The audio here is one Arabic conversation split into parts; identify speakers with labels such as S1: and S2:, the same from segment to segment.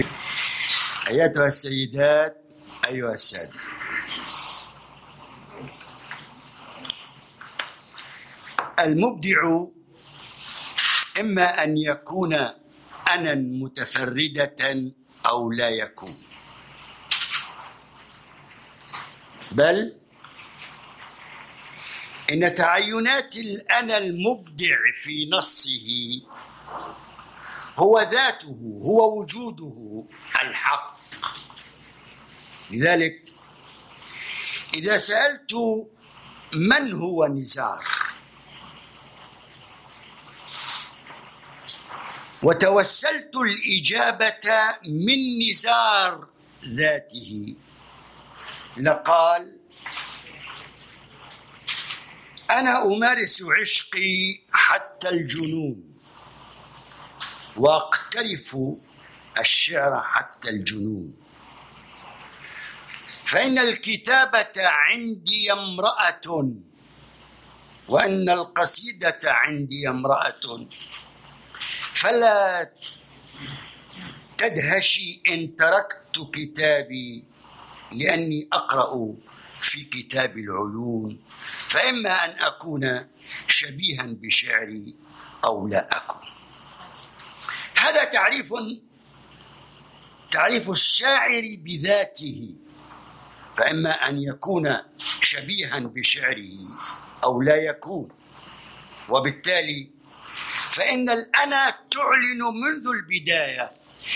S1: أيتها السيدات، أيها السادة، المبدع إما أن يكون أنا متفردة أو لا يكون، بل إن تعينات الأنا المبدع في نصه هو ذاته، هو وجوده الحق. لذلك إذا سألت من هو نزار وتوسلت الإجابة من نزار ذاته لقال: أنا أمارس عشقي حتى الجنون وأقترف الشعر حتى الجنون، فإن الكتابة عندي امرأة وأن القصيدة عندي امرأة، فلا تدهشي إن تركت كتابي لأني أقرأ في كتاب العيون، فإما أن أكون شبيها بشعري أو لا أكون. هذا تعريف الشاعر بذاته، فإما أن يكون شبيها بشعره أو لا يكون. وبالتالي فإن الأنا تعلن منذ البداية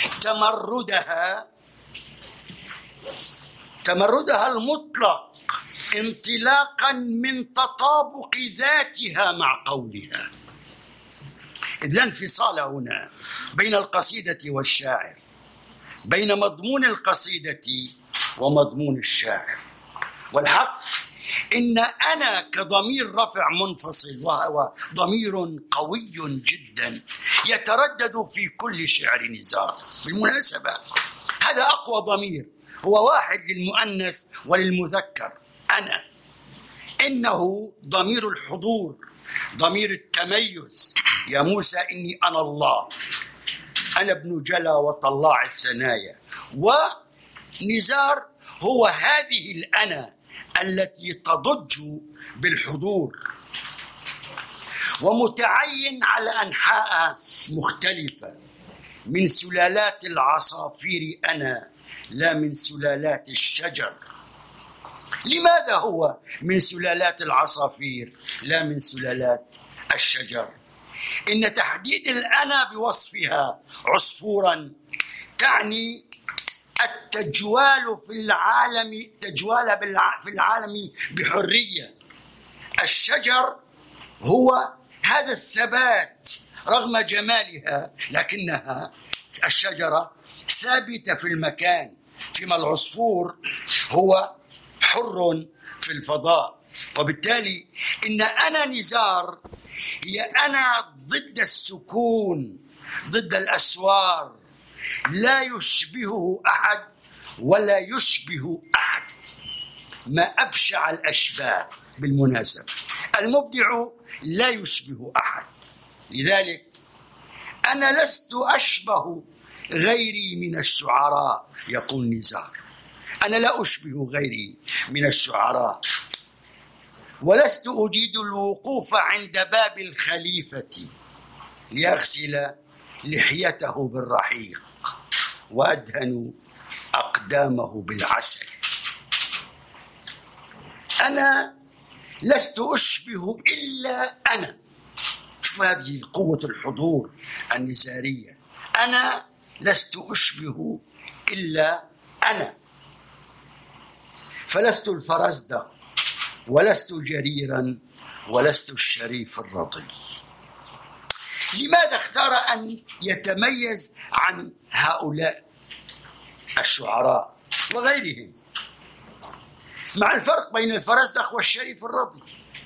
S1: تمردها المطلق انطلاقا من تطابق ذاتها مع قولها، إذ لا انفصال هنا بين القصيدة والشاعر، بين مضمون القصيدة ومضمون الشاعر. والحق إن أنا كضمير رفع منفصل، وهو ضمير قوي جدا يتردد في كل شعر نزار. بالمناسبة هذا أقوى ضمير، هو واحد للمؤنث وللمذكر. أنا إنه ضمير الحضور، ضمير التميز. يا موسى إني أنا الله، أنا ابن جلا وطلاع الثنايا. ونزار هو هذه الأنا التي تضج بالحضور ومتعين على أنحاء مختلفة، من سلالات العصافير أنا لا من سلالات الشجر. لماذا هو من سلالات العصافير لا من سلالات الشجر؟ إن تحديد الأنا بوصفها عصفورا تعني التجوال في العالم بحرية. الشجر هو هذا الثبات رغم جمالها، لكنها الشجرة ثابتة في المكان، فيما العصفور هو حر في الفضاء. وبالتالي إن أنا نزار هي أنا ضد السكون، ضد الأسوار، لا يشبهه أحد ولا يشبه أحد. ما أبشع الأشباه بالمناسبة، المبدع لا يشبه أحد. لذلك أنا لست أشبه غيري من الشعراء، يقول نزار، أنا لا أشبه غيري من الشعراء، ولست أجيد الوقوف عند باب الخليفة ليغسل لحيته بالرحيق وأدهن أقدامه بالعسل. أنا لست أشبه إلا أنا. شوف هذه قوة الحضور النزارية، أنا لست أشبه إلا أنا، فلست الفرزدق ولست جريرا ولست الشريف الرضي. لماذا اختار أن يتميز عن هؤلاء الشعراء وغيرهم، مع الفرق بين الفرزدق والشريف الرضي؟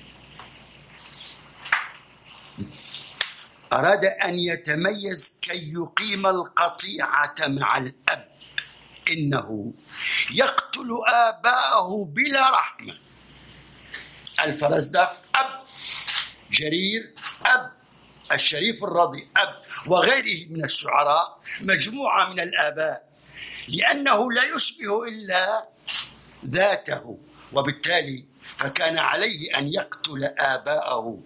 S1: أراد أن يتميز كي يقيم القطيعة مع الأب، إنه يقتل آباءه بلا رحمة. الفرزدق أب، جرير أب، الشريف الرضي أب وغيره من الشعراء مجموعة من الآباء، لأنه لا يشبه إلا ذاته، وبالتالي فكان عليه أن يقتل آباءه.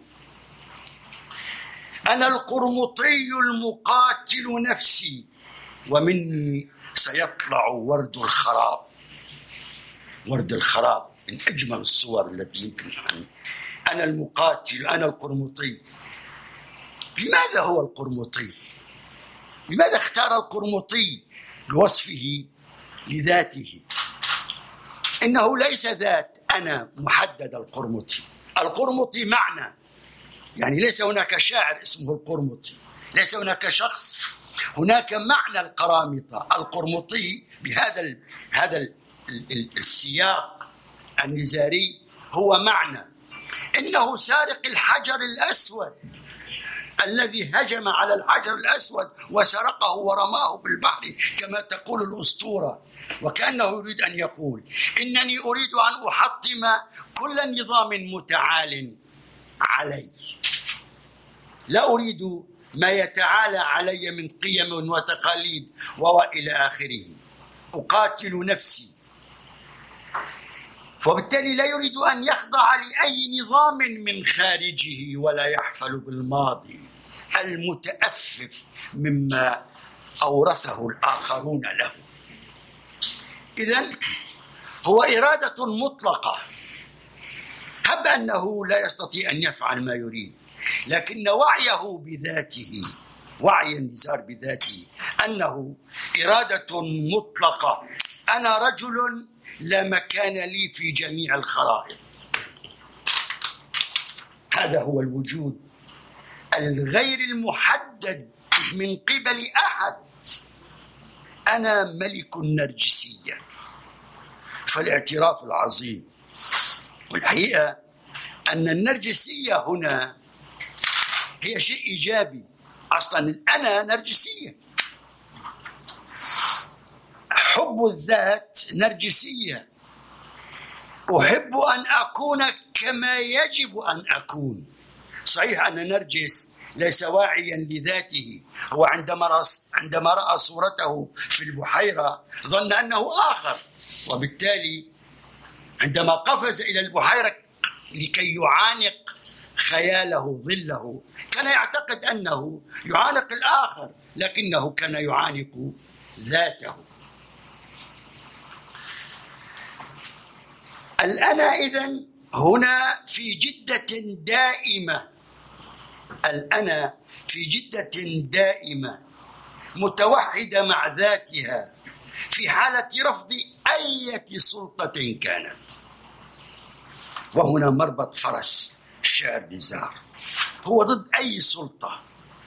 S1: أنا القرمطي المقاتل نفسي، ومني سيطلع ورد الخراب. ورد الخراب من أجمل الصور التي يمكن أن أنا المقاتل، أنا القرمطي. لماذا هو القرمطي؟ لماذا اختار القرمطي بوصفه لذاته؟ إنه ليس ذات أنا محدد. القرمطي معنى، يعني ليس هناك شاعر اسمه القرمطي، ليس هناك شخص، هناك معنى القرامطة. القرمطي بهذا السياق النزاري هو معنى إنه سارق الحجر الأسود الذي هجم على الحجر الأسود وسرقه ورماه في البحر كما تقول الأسطورة، وكأنه يريد أن يقول إنني أريد أن أحطم كل نظام متعال علي، لا أريد ما يتعالى علي من قيم وتقاليد وإلى آخره. أقاتل نفسي، وبالتالي لا يريد أن يخضع لأي نظام من خارجه، ولا يحفل بالماضي المتأفف مما أورثه الآخرون له. إذن هو إرادة مطلقة، هب أنه لا يستطيع أن يفعل ما يريد، لكن وعيه بذاته، وعي النزار بذاته أنه إرادة مطلقة. أنا رجل لا مكان لي في جميع الخرائط. هذا هو الوجود الغير المحدد من قبل أحد. أنا ملك النرجسية. فالاعتراف العظيم، والحقيقة أن النرجسية هنا هي شيء إيجابي. أصلا الأنا نرجسية، حب الذات نرجسية. أحب أن أكون كما يجب أن أكون. صحيح أن نرجس ليس واعيا لذاته، هو عندما رأى صورته في البحيرة ظن أنه آخر، وبالتالي عندما قفز إلى البحيرة لكي يعانق خياله ظله كان يعتقد أنه يعانق الآخر، لكنه كان يعانق ذاته. الأنا إذن هنا في جدة دائمة. الأنا في جدة دائمة متوحدة مع ذاتها في حالة رفض أي سلطة كانت. وهنا مربط فرس الشاعر نزار، هو ضد أي سلطة،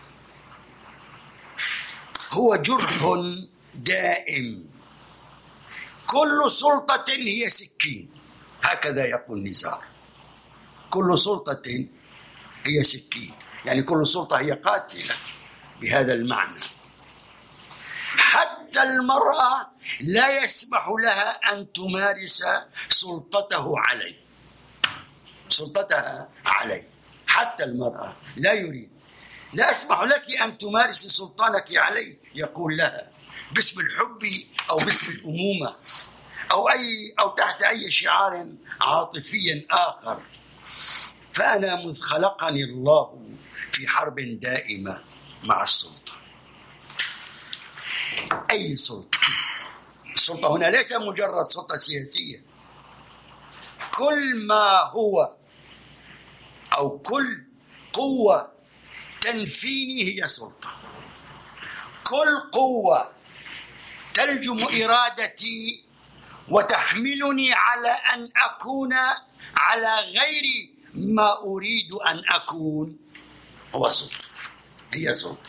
S1: هو جرح دائم. كل سلطة هي سكين، هكذا يقول نزار. كل سلطة هي سكين، يعني كل سلطة هي قاتلة بهذا المعنى. حتى المرأة لا يسمح لها أن تمارس سلطتها عليه. حتى المرأة لا يريد، لا أسمح لك أن تمارس سلطانك علي، يقول لها باسم الحب أو باسم الأمومة أو تحت أي شعار عاطفي آخر. فأنا مذ خلقني الله في حرب دائمة مع السلطة. أي سلطة. السلطة هنا ليس مجرد سلطة سياسية، كل ما هو أو كل قوة تنفيني هي سلطة. كل قوة تلجم إرادتي وتحملني على أن أكون على غير ما أريد أن أكون هو سلطة، هي سلطة.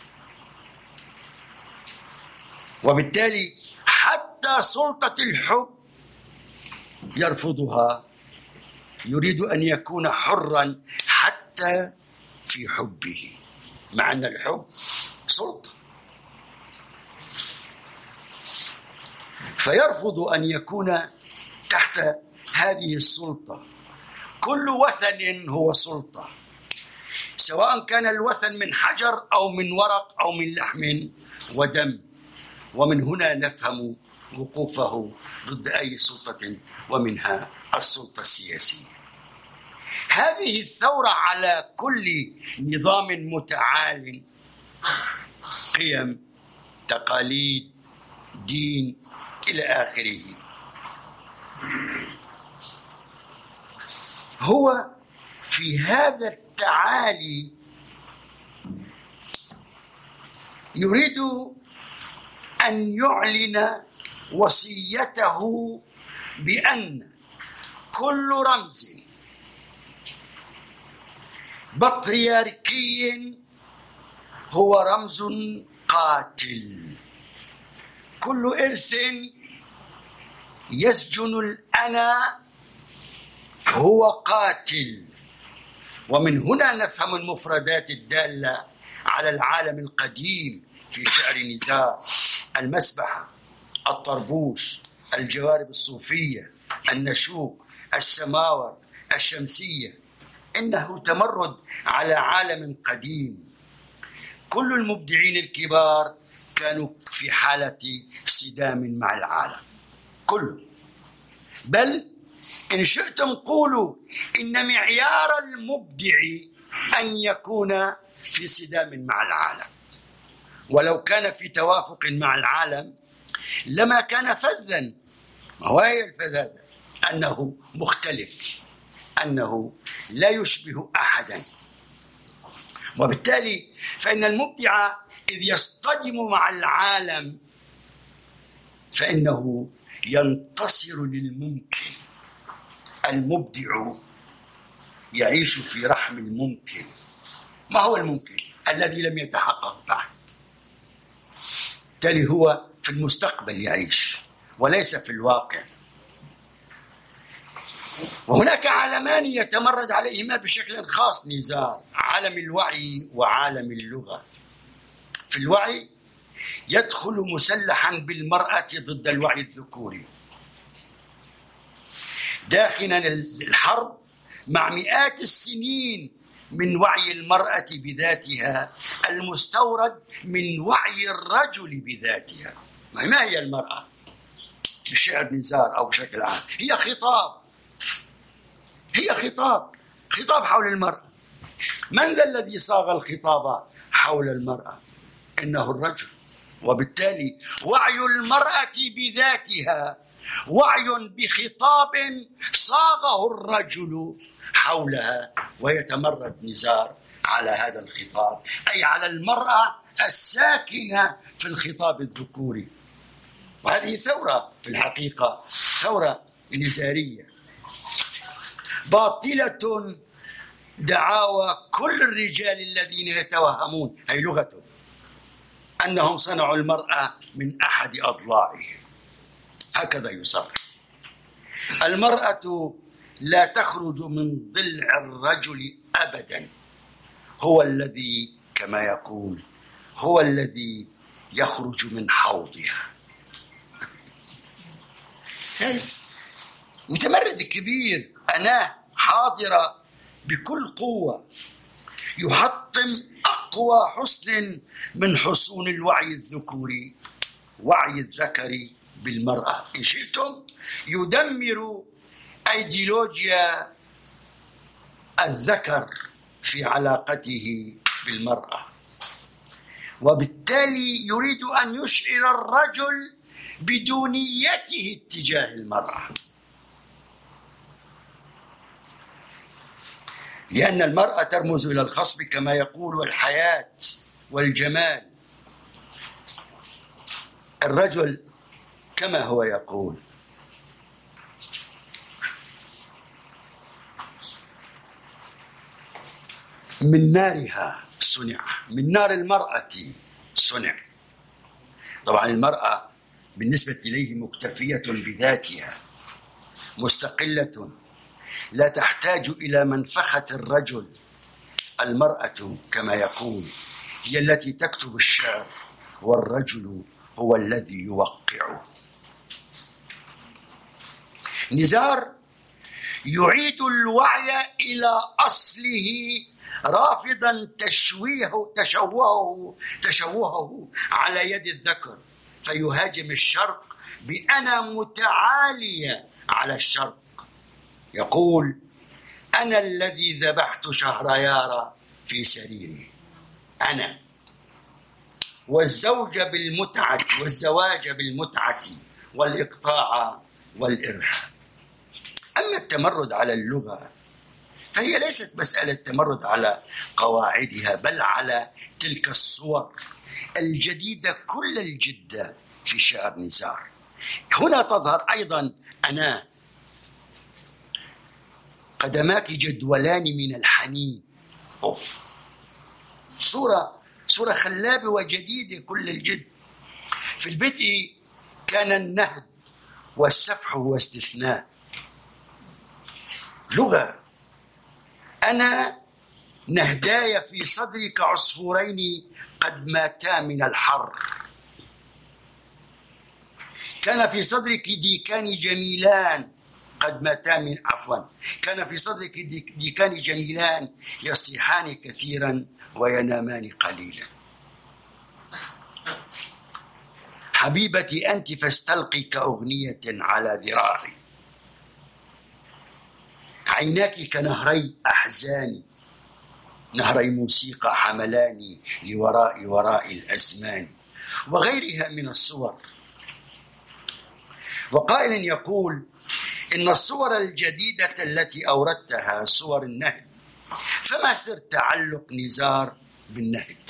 S1: وبالتالي حتى سلطة الحب يرفضها، يريد أن يكون حرا حتى في حبه، مع أن الحب سلطة. فيرفض أن يكون تحت هذه السلطة. كل وثن هو سلطة، سواء كان الوثن من حجر أو من ورق أو من لحم ودم. ومن هنا نفهم وقوفه ضد أي سلطة ومنها السلطة السياسية. هذه الثورة على كل نظام متعال، قيم، تقاليد، دين إلى آخره، هو في هذا التعالي يريد أن يعلن وصيته بأن كل رمز بطريركي هو رمز قاتل. كل إرث يسجن الأنا هو قاتل. ومن هنا نفهم المفردات الدالة على العالم القديم في شعر نزار: المسبحة، الطربوش، الجوارب الصوفية، النشوق، السماور، الشمسية. إنه تمرد على عالم قديم. كل المبدعين الكبار كانوا في حالة صدام مع العالم كله. بل إن شئتم قولوا إن معيار المبدع أن يكون في صدام مع العالم. ولو كان في توافق مع العالم لما كان فذا. وهي الفذاذة أنه مختلف، أنه لا يشبه أحدا. وبالتالي فإن المبدع إذ يصطدم مع العالم فإنه ينتصر للممكن. المبدع يعيش في رحم الممكن. ما هو الممكن؟ الذي لم يتحقق بعد. بالتالي هو في المستقبل يعيش وليس في الواقع. وهناك عالمان يتمرد عليهما بشكل خاص نزار: عالم الوعي وعالم اللغة. في الوعي يدخل مسلحا بالمرأة ضد الوعي الذكوري، داخلا الحرب مع مئات السنين من وعي المرأة بذاتها المستورد من وعي الرجل بذاتها. ما هي المرأة بشعر نزار أو بشكل عام؟ هي خطاب حول المرأة. من ذا الذي صاغ الخطاب حول المرأة؟ إنه الرجل. وبالتالي وعي المرأة بذاتها وعي بخطاب صاغه الرجل حولها، ويتمرد نزار على هذا الخطاب، أي على المرأة الساكنة في الخطاب الذكوري. وهذه ثورة في الحقيقة، ثورة نزارية باطلة دعاوى كل الرجال الذين يتوهمون، هي لغته، أنهم صنعوا المرأة من أحد أضلاعهم. هكذا يصرح: المرأة لا تخرج من ضلع الرجل أبدا، هو الذي كما يقول هو الذي يخرج من حوضها. متمرد كبير، أنا حاضرة بكل قوة، يحطم أقوى حصن من حصون الوعي الذكوري، وعي الذكر بالمرأة. إن شئتم يدمر أيديولوجيا الذكر في علاقته بالمرأة، وبالتالي يريد أن يشعر الرجل بدونيته اتجاه المرأة، لأن المرأة ترمز إلى الخصب كما يقول والحياة والجمال. الرجل كما هو يقول من نارها صنع، من نار المرأة صنع. طبعا المرأة بالنسبة إليه مكتفية بذاتها، مستقلة، لا تحتاج إلى منفخة الرجل. المرأة كما يقول هي التي تكتب الشعر، والرجل هو الذي يوقعه. نزار يعيد الوعي إلى أصله رافضا تشوهه على يد الذكر، فيهاجم الشرق بأنا متعالية على الشرق. يقول أنا الذي ذبحت شهريار في سريره، أنا، والزواج بالمتعة والإقطاع والإرهاب. أما التمرد على اللغة فهي ليست مسألة تمرد على قواعدها، بل على تلك الصور الجديدة كل الجدة في شعر نزار. هنا تظهر أيضا أنا، قدماك جدولان من الحنين. صورة خلابة وجديدة كل الجد. في البدء كان النهد والسفح هو استثناء. لغة أنا نهداي في صدرك عصفورين قد ماتا من الحر. كان في صدرك ديكان جميلان قد ماتا من كان في صدرك ديكان جميلان يصيحان كثيرا وينامان قليلا. حبيبتي أنت فاستلقي كأغنية على ذراعي. عيناك كنهري أحزاني، نهري موسيقى حملاني وراء الأزمان، وغيرها من الصور. وقائل يقول إن الصور الجديدة التي أوردتها صور النهد، فما سر تعلق نزار بالنهد؟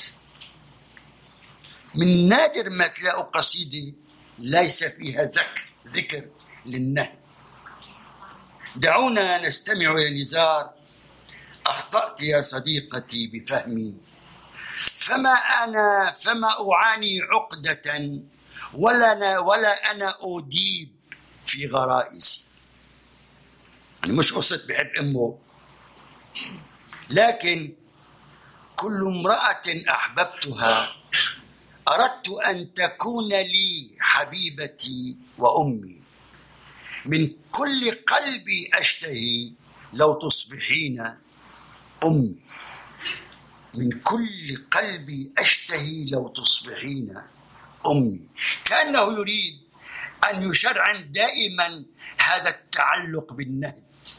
S1: من نادر ما تلاقوا قصيدة ليس فيها ذكر للنهد. دعونا نستمع إلى نزار: أخطأت يا صديقتي بفهمي، فما أعاني عقدة ولا أنا أديب في غرائزي. يعني مش قصة بحب أمه، لكن كل امرأة أحببتها أردت أن تكون لي حبيبتي وأمي. من كل قلبي أشتهي لو تصبحين أمي. من كل قلبي أشتهي لو تصبحين أمي. كأنه يريد أن يشرعن دائما هذا التعلق بالنهد.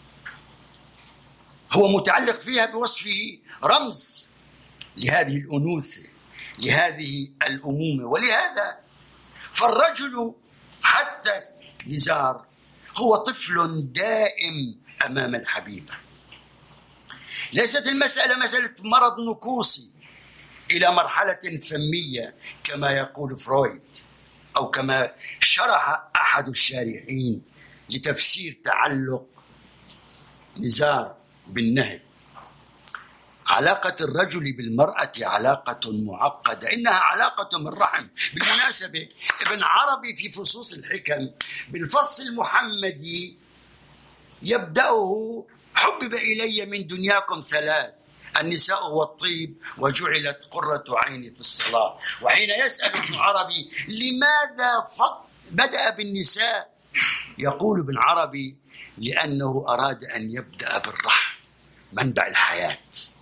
S1: هو متعلق فيها بوصفه رمز لهذه الأنوثة، لهذه الأمومة. ولهذا فالرجل حتى نزار هو طفل دائم أمام الحبيبة. ليست المسألة مسألة مرض نكوصي إلى مرحلة فمية كما يقول فرويد، أو كما شرح أحد الشارحين لتفسير تعلق نزار بالنهد. علاقة الرجل بالمرأة علاقة معقدة، إنها علاقة من رحم. بالمناسبة ابن عربي في فصوص الحكم بالفصل المحمدي يبدأه: حبب إلي من دنياكم ثلاث: النساء والطيب وجعلت قرة عيني في الصلاة. وحين يسأل ابن عربي لماذا بدأ بالنساء، يقول ابن عربي: لأنه أراد أن يبدأ بالرحم، منبع الحياة.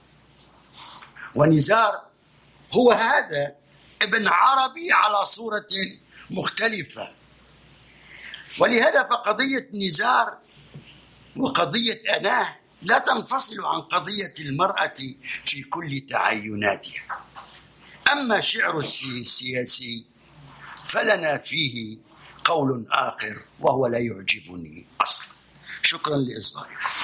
S1: ونزار هو هذا ابن عربي على صورة مختلفة. ولهذا فقضية نزار وقضية أناه لا تنفصل عن قضية المرأة في كل تعيناتها. أما شعر السياسي فلنا فيه قول آخر وهو لا يعجبني أصلا. شكرا لإصغائكم.